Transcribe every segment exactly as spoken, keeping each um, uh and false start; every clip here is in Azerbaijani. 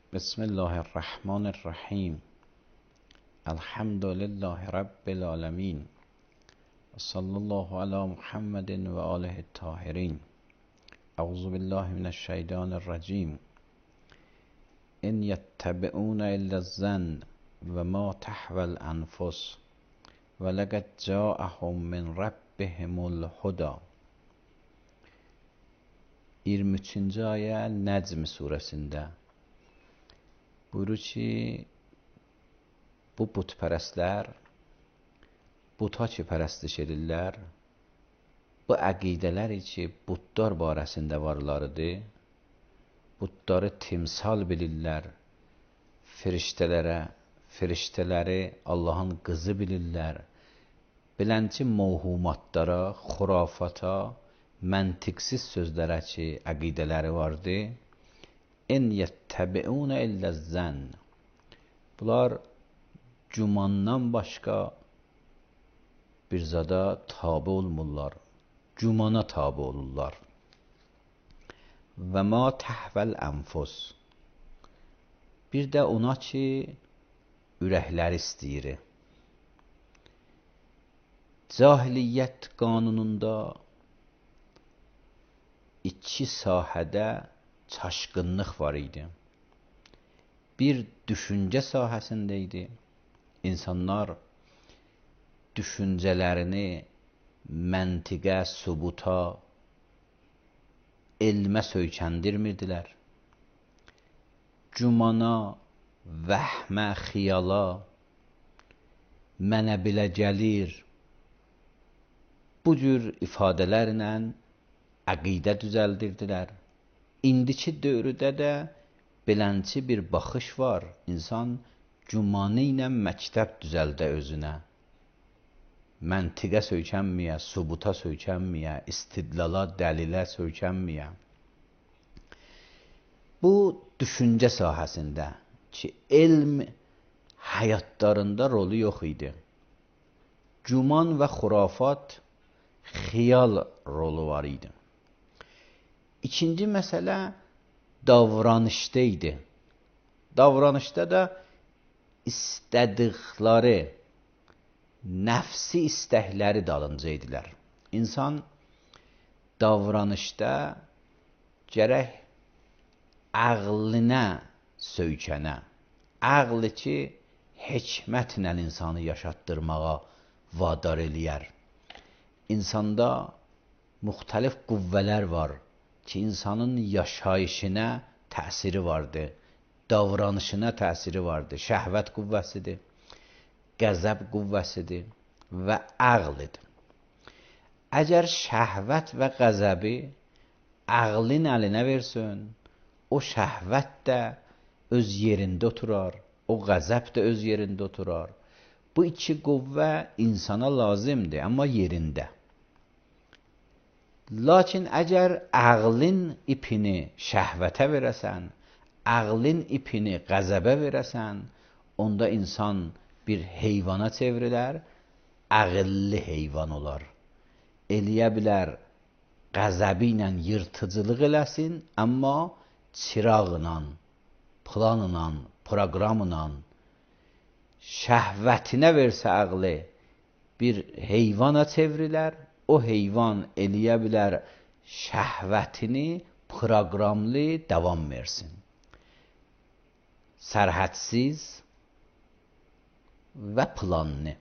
بسم الله الرحمن الرحیم. الحمد لله رب العالمین. صلی الله علی محمد و آله الطاهرین. اعوذ بالله من الشیطان الرجیم. ان یتبعون الا الظن و ما تهوی الانفس ولقد جاءهم من ربهم الهدى. iyirmi üçüncü ayə Nəcm surəsində buyurur ki, bu putpərəstlər, buta ki pərəstiş edirlər, bu əqidələri ki, butlar barəsində varlarıdır, butları timsal bilirlər, firiştələrə, firiştələri Allahın qızı bilirlər, bilənci mövhumatlara, xurafata, məntiqsiz sözlərə ki, əqidələri vardır. En yəttəbi'unə illəzzən. Bunlar gümandan başqa bir zada tabi olmurlar. Gümana tabi olurlar. Və ma təhvəl ənfus. Bir də ona ki, ürəkləri istəyir. Cahiliyyət qanununda iki sahədə çaşqınlıq var idi. Bir düşüncə sahəsində idi. İnsanlar düşüncələrini məntiqə, sübuta, elmə söykəndirmirdilər. Cümana, vəhmə, xiyala, mənə bilə gəlir, bu cür ifadələrlə əqidə düzəldirdilər. İndiki dövrdə də belənçi bir baxış var. İnsan gümanı ilə məktəb düzəldə özünə. Məntiqə söykənməyə, sübuta söykənməyə, istidlala, dəlilə söykənməyə. Bu düşüncə sahəsində ki, elm həyatlarında rolu yox idi. Güman və xurafat, xiyal rolu var idi. İkinci məsələ davranışda idi. Davranışda da istədikləri, nəfsi istəkləri dalınca idilər. İnsan davranışda gərək ağlına söykənə, ağlı ki, hikmətlə insanı yaşatdırmağa vadar eləyər. İnsanda müxtəlif qüvvələr var ki, insanın yaşayışına təsiri vardır, davranışına təsiri vardır. Şəhvət qüvvəsidir, qəzəb qüvvəsidir və ağlıdır. Əgər şəhvət və qəzəbi ağlın əlinə versin, o şəhvət də öz yerində oturar, o qəzəb də öz yerində oturar. Bu iki qüvvə insana lazımdır, amma yerində. Lakin əgər ağlın ipini şəhvətə verəsən, ağlın ipini qəzəbə verəsən, onda insan bir heyvana çevrilər, ağıllı heyvan olar. Eləyə bilər, qəzəbi ilə yırtıcılıq eləsin, amma çıraqla, planla, proqramla, şəhvətinə versə ağlı bir heyvana çevrilər. O heyvan eləyə bilər şəhvətini proqramlı davam versin. Sərhədsiz və planlı.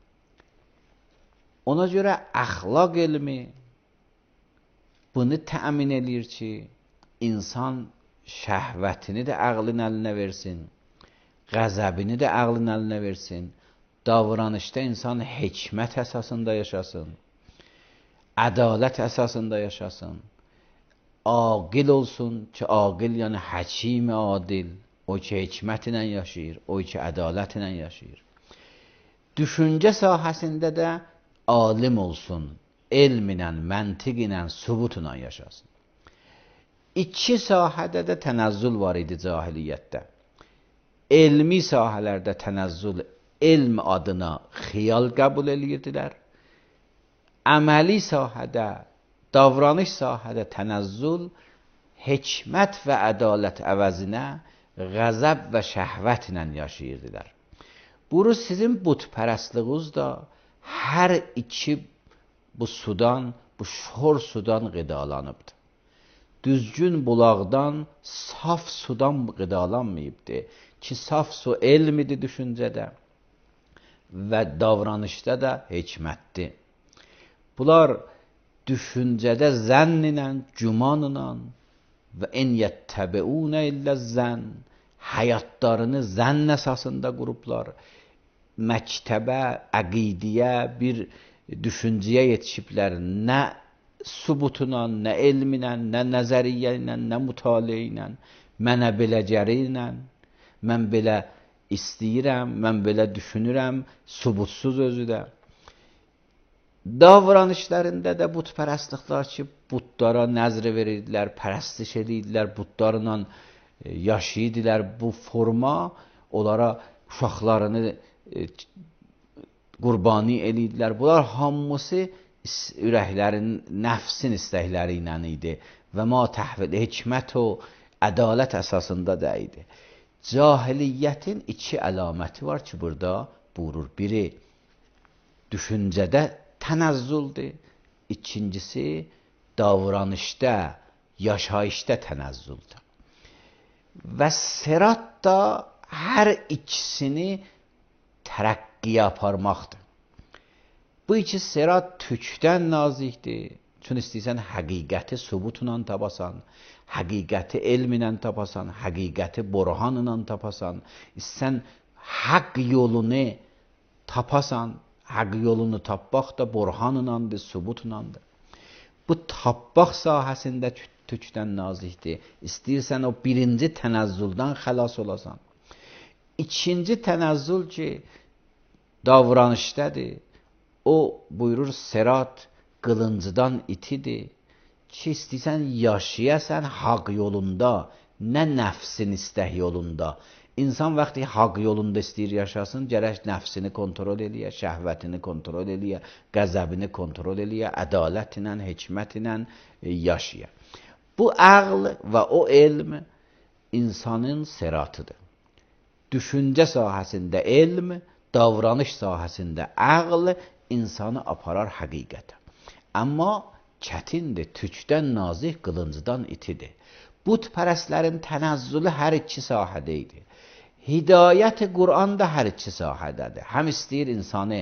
Ona görə əxlaq elmi bunu təmin edir ki, insan şəhvətini də ağlın əlinə versin, qəzəbini də ağlın əlinə versin, davranışda insan hikmət əsasında yaşasın, ədalət əsasında yaşasın, aqil olsun ki, aqil yəni həkim adil, o ki hikmətlə yaşayır, o ki ədalətlə yaşayır. Düşüncə sahəsində də alim olsun, elmlə, məntiqlə, sübutla yaşasın. İki sahədə də tənəzzül var idi cahiliyyətdə. Elmi sahələrdə tənəzzül, elm adına xiyal qəbul edirdilər. Əməli sahədə, davranış sahədə tənəzzül, hikmət və ədalət əvəzinə qəzəb və şəhvətlə yaşayırdılar. Buyurur, sizin butpərəstliğiniz da hər iki bu sudan, bu şor sudan qidalanıbdır. Düzgün bulaqdan, saf sudan qidalanmayıbdır. Ki, saf su elmidir düşüncədə və davranışda da hikmətdir. Bunlar düşüncədə zənn ilə, güman ilə və en yettəbeunə illə zənn, həyatlarını zənn əsasında qurublar. Məktəbə, əqidiyə, bir düşüncəyə yetişiblər. Nə subutuna, nə elminə, nə nəzəriyyə ilə, nə mütaliə ilə, mənə belə gəlir ilə, mən belə istəyirəm, mən belə düşünürəm, subutsuz özü də. Davranışlarında da butpərəstliklər ki, butlara nəzr verirdilər, pərəstiş edirdilər, butlarla yaşayırdılar. Bu forma onlara uşaqlarını qurbani edirdilər. Bunlar hamısı ürəklərin, nəfsin istəkləri ilə idi və ma təhvil, hikmət o ədalət əsasında da idi. Cahiliyyətin iki əlaməti var ki, burada buyurur. Biri düşüncədə tənəzzüldür, ikincisi davranışda, yaşayışda tənəzzüldür. Və sirat da hər ikisini tərəqqiyə aparmaqdır. Bu iki sirat tükdən nazikdir. Çün istəyirsən həqiqəti subutla tapasan, həqiqəti elminlə tapasan, həqiqəti burhanla tapasan, istəyirsən haqq yolunu tapasan, haqq yolunu tapmaq da burhanınandır, subutlandır. Bu tapmaq sahəsində tükdən nazikdir. İstəyirsən o birinci tənəzzüldən xəlas olasan. İkinci tənəzzül ki, davranışdadır. O buyurur, sirat qılıncdan itidir ki, istəyirsən yaşayasən haqq yolunda, nə nəfsin istək yolunda. İnsan vaxtı haqq yolunda istəyir yaşasın, gərək nəfsini kontrol eləyə, şəhvətini kontrol eləyə, qəzəbini kontrol eləyə, ədalət ilə, hikmət ilə yaşaya. Bu əql və o elm insanın siratıdır. Düşüncə sahəsində elm, davranış sahəsində əql insanı aparar həqiqətə. Amma çətindir, tükdən nazik, qılıncdan itidir. Butpərəstlərin tənəzzülü hər iki sahədə idi. Hidayət-i Qur'an da hər iki sahədədir. Həm istəyir insanı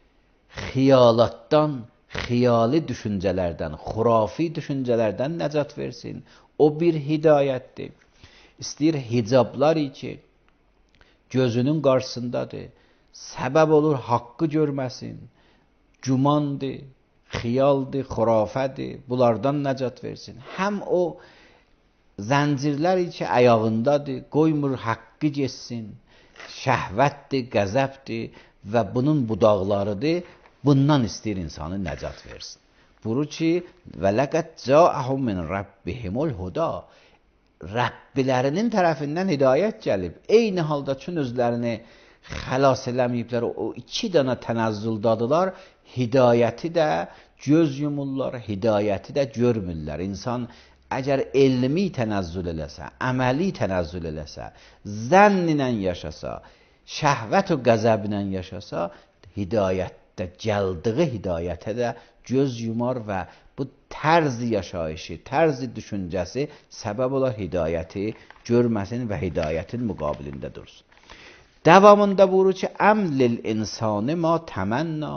xiyalatdan, xiyali düşüncələrdən, xurafi düşüncələrdən nəcat versin. O bir hidayətdir. İstəyir hicablar ki, gözünün qarşısındadır, səbəb olur haqqı görməsin, gümandır, xiyaldır, xurafədir, bunlardan nəcat versin. Həm o zəncirlər ki, ayağındadır, qoymur haqqı geçsin, şəhvətdir, qəzəbdir və bunun budaqlarıdır, bundan istəyir insanı nəcat versin. Buyurur ki, وَلَقَدْ جَاءَهُمْ مِنْ رَبِّهِمُ الْهُدَى Rəbbilərinin tərəfindən hidayət gəlib. Eyni halda çün özlərini xəlas eləməyiblər, o iki dana tənəzzüldadılar, hidayəti də göz yumurlar, hidayəti də görmürlər. İnsan əgər elmi tənəzzül eləsə, əməli tənəzzül eləsə, zənn ilə yaşasa, şəhvət və qəzəblə yaşasa, hidayətdə gəldiyi hidayətə də göz yumar və bu tərzi yaşayışı, tərzi düşüncəsi səbəb olar hidayəti görməsin və hidayətin müqabilində dursun. Davamında buyurur ki, əmlil insanı ma təmənna.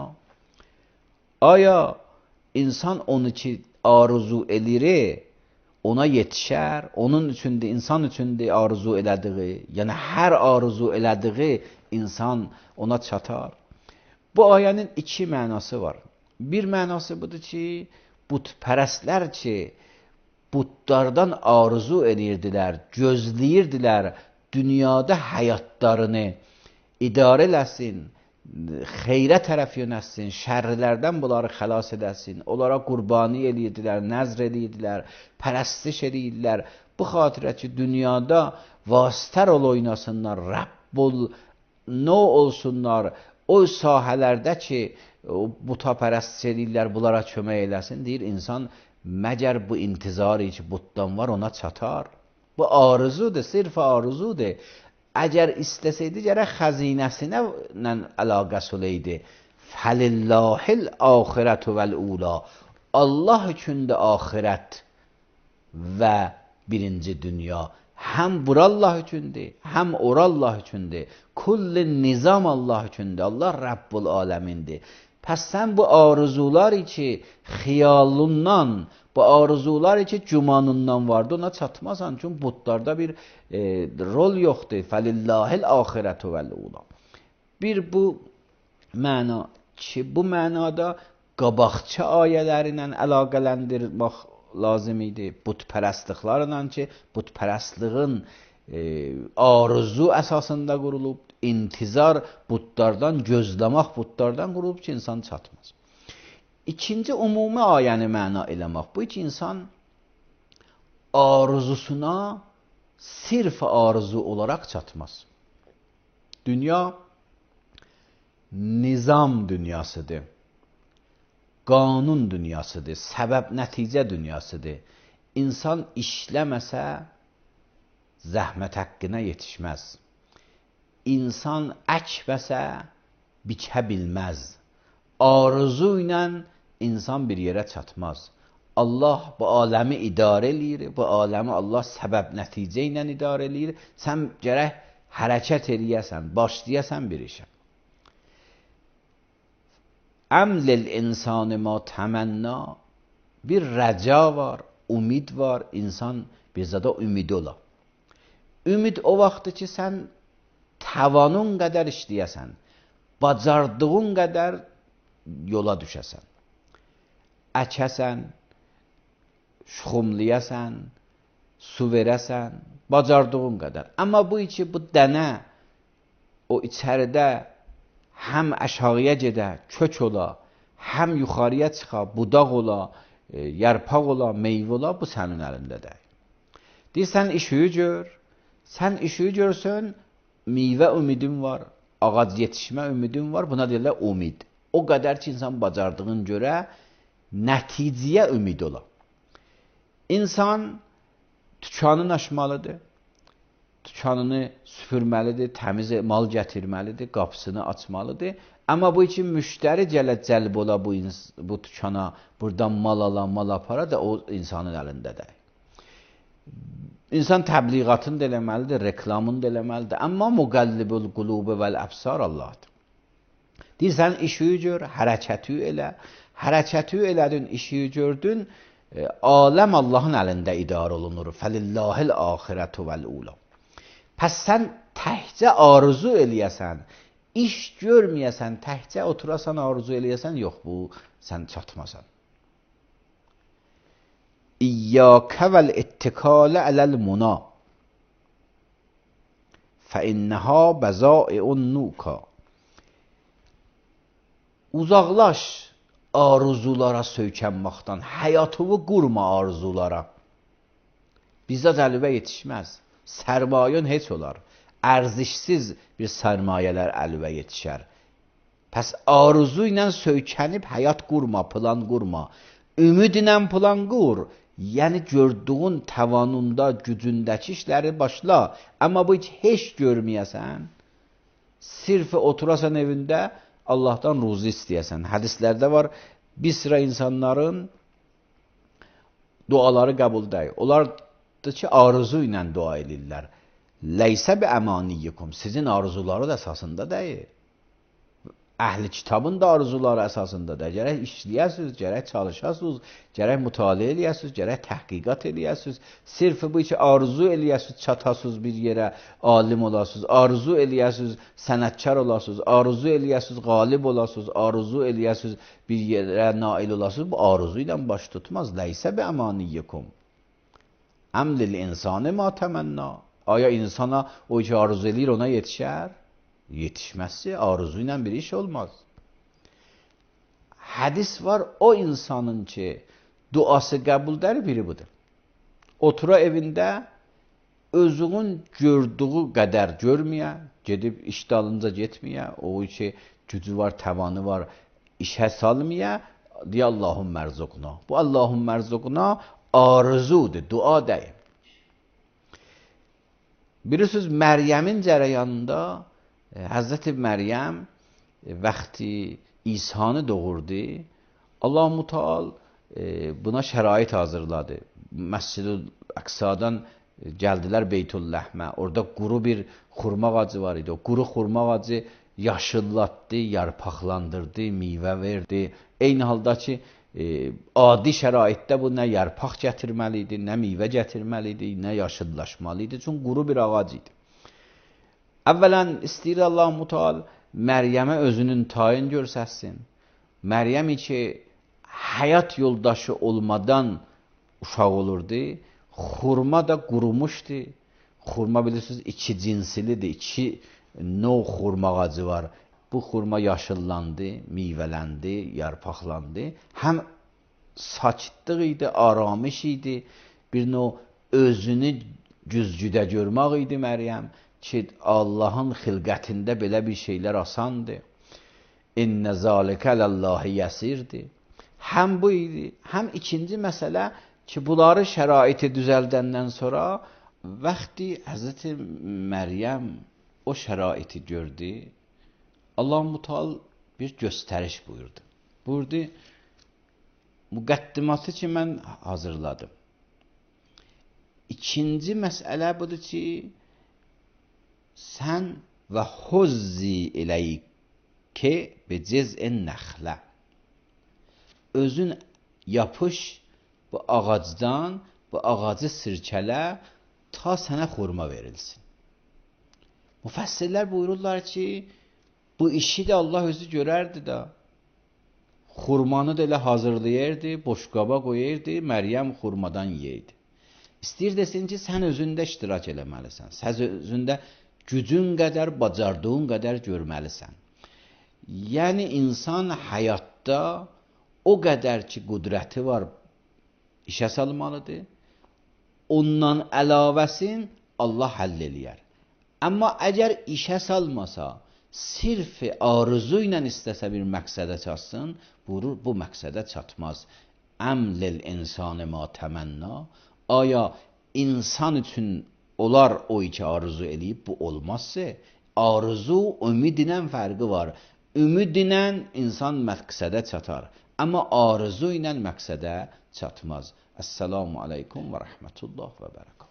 Aya insan onu ki arzu edir, ona yetişər, onun üçündür, insan üçündür arzu elədiği, yəni hər arzu elədiği insan ona çatar. Bu ayənin iki mənası var. Bir mənası budur ki, butpərəstlər ki, butlardan arzu edirdilər, gözləyirdilər, dünyada həyatlarını idarə eləsin, xeyrə tərəf yönətsin, şərlərdən bunları xilas edəsin, onlara qurbani edirdilər, nəzr edirdilər, pərəstiş edirdilər. Bu xatirə ki, dünyada vasitə rol oynasınlar, Rəbbul no olsunlar, o sahələrdə ki, buta pərəstiş edirlər, bunlara kömək eləsin, deyir, insan məgər bu intizarı ki, butdan var, ona çatar. Bu arzudur, sırf arzudur. Əgər istəsəydi gərək xəzinəsinə əlaqəsi olaydı. Fəlillahil axirətu vəl-ula. Allah üçündür axirət və birinci dünya. Həm bura Allah üçündür, həm ora Allah üçündür. Kulli nizam Allah üçündür. Allah Rabbul aləmindir. Pəs sən bu arzular ki, xiyalundan, bu arzular ki, gümanından vardı, ona çatmasan. Çünki butlarda bir e, rol yoxdur. Fəlillahil axirətu vəl-ula. Bir bu məna ki, bu mənada qabaqçı ayələri ilə əlaqələndirmək lazım idi. Butpərəstliklərlə ki, butpərəstliğin e, arzu əsasında qurulub, intizar butlardan, gözləmək butlardan qurulub ki, insan çatmaz. İkinci ümumi ayəni məna eləmək bu ki, insan arzusuna sirf arzu olaraq çatmaz. Dünya nizam dünyasıdır. Qanun dünyasıdır, səbəb-nəticə dünyasıdır. İnsan işləməsə, zəhmət haqqına yetişməz. İnsan əkməsə, biçə bilməz. Arzu ilə insan bir yerə çatmaz. Allah bu aləmi idarə eləyir, bu aləmi Allah səbəb-nəticə ilə idarə eləyir. Sən gərək hərəkət eləyəsən, başlayasən bir işə. Əmlil insanı ma təmənna, bir rəca var, ümid var, insan bir zada ümid ola. Ümid o vaxtdır ki, sən təvanun qədər işləyəsən, bacardığın qədər yola düşəsən, əkəsən, şuxumlayasən, su verəsən, bacardığın qədər. Amma bu ki, bu dənə o içəridə həm aşağıya gedə, kök ola, həm yuxarıya çıxa, budaq ola, e, yarpaq ola, meyvə ola, bu sənin əlindədir. Deyirsən, işığı gör, sən işığı görsün, meyvə ümidin var, ağac yetişmə ümidin var, buna deyirlər ümid. O qədər ki, insan bacardığın görə nəticəyə ümid ola. İnsan tükanını aşmalıdır, tükanını süpürməlidir, təmiz mal gətirməlidir, qapısını açmalıdır. Amma bu için müştəri gələ cəlb ola bu, bu tükana, buradan mal ala, mal apara da o insanın əlindədir. İnsan təbliğatını da eləməlidir, reklamını da eləməlidir. Amma müqəllibul qulubu vəl əbsar Allahdır. Deyirsən, işiyi gör, hərəkəti elə. Hərəkəti elədin, işiyi gördün, e, aləm Allahın əlində idarə olunur. Fəlillahil axirətu vəl-ula. Pəs sən təhcə arzu eləyəsən, iş görməyəsən, təhcə oturasan, arzu eləyəsən, yox, bu sən çatmasan. İyyəkə vəl-ittikələ ələl-muna fəinnəhə bəzai'un nuka. Uzaqlaş arzulara söykənməkdən, həyatını qurma arzulara. Bizdə cəlbə yetişməz. Sərmayın heç olar. Ərzişsiz bir sərmayələr əlvə yetişər. Pəs arzu ilə söykənib həyat qurma, plan qurma. Ümid ilə plan qur. Yəni gördüğün təvanunda, gücündəki işləri başla. Amma bu heç, heç görməyəsən. Sirf oturasan evində, Allahdan ruzi istəyəsən. Hədislərdə var, bir sıra insanların duaları qəbul deyil. Onlar ki, arzu ilə dua edirlər. Leysə bi əmaniyyikum. Sizin arzuları da əsasında deyil. Əhli kitabın da arzuları əsasında deyil. Gərək işləyəsiniz, gərək çalışasınız, gərək mütaliə eləyəsiniz, gərək təhqiqat eləyəsiniz. Sirf bu ki, arzu eləyəsiniz, çatasınız bir yerə, alim olasınız, arzu eləyəsiniz, sənətkar olasınız, arzu eləyəsiniz, qalib olasınız, arzu eləyəsiniz, bir yerə nail olasınız. Bu arzu ilə baş tutmaz. Leysə bi əmaniyyikum. Əmlil insanı ma təmənna. Aya insana o ki arzu eləyir ona yetişər? Yetişməzsə arzu ilə bir iş olmaz. Hədis var, o insanın ki duası qəbuldər biri budur. Otura evində özünün gördüğü qədər görməyə, gedib iş dalınca getməyə, o ki gücü var, təvanı var, işə salmaya, deyə Allahum mərzuqna. Bu Allahum mərzuqna arzudur, dua deyil. Bilirsiniz, Məryəmin cərəyanında e, Həzrəti Məryəm e, vaxtı İsa'nı doğurdu, Allah Müteal e, buna şərait hazırladı. Məscid-ül Əqsadan e, gəldilər Beytülləhmə. Orada quru bir xurma ağacı var idi. O quru xurma ağacı yaşıllatdı, yarpaqlandırdı, meyvə verdi. Eyni halda ki, e, adi şəraitdə bu nə yarpaq gətirməli idi, nə meyvə gətirməli idi, nə yaşıllaşmalı idi. Çünki quru bir ağac idi. Əvvələn istəyir Allah Müteal Məryəmə özünün tayin görsətsin. Məryəm ki, həyat yoldaşı olmadan uşaq olurdu. Xurma da qurumuşdu. Xurma bilirsiniz, iki cinsilidir. İki növ xurma ağacı var. Bu xurma yaşıllandı, meyvələndi, yarpaqlandı. Həm sakitlıq idi, aramış idi. Bir növ özünü güzgüdə görmək idi Məryəm ki, Allahın xilqətində belə bir şeylər asandır. İnnə zəlikə ələllahi yəsirdir. Həm bu idi, həm ikinci məsələ ki, bunları şəraiti düzəldəndən sonra vaxtı Həzrəti Məryəm o şəraiti gördü, Allah Müteal bir göstəriş buyurdu. Buyurdu, müqəddimatı ki, mən hazırladım. İkinci məsələ budur ki, sən və huzzi iləyki bi ciz'in nəxlə. Özün yapış bu ağacdan, bu ağacı sirkələ, ta sənə xurma verilsin. Müfəssirlər buyururlar ki, bu işi də Allah özü görərdi də. Xurmanı da elə hazırlayırdı, boşqaba qoyurdu, Məryəm xurmadan yeyirdi. İstəyir desin ki, sən özündə iştirak eləməlisən. Sən özündə gücün qədər, bacardığın qədər görməlisən. Yəni, insan həyatda o qədər ki, qüdrəti var, işə salmalıdır. Ondan əlavəsin Allah həll eləyər. Amma əgər işə salmasa, sirf arzu ilə istəsə bir məqsədə çatsın, buyurur, bu məqsədə çatmaz. Əmlil insanı ma təmənna. Aya insan üçün olar o iki arzu eləyib, bu olmazsa, arzu ümidlə fərqi var. Ümidlə insan məqsədə çatar. Amma arzu ilə məqsədə çatmaz. Əssalamu aleykum və rəhmətullah və bərəkatuhu.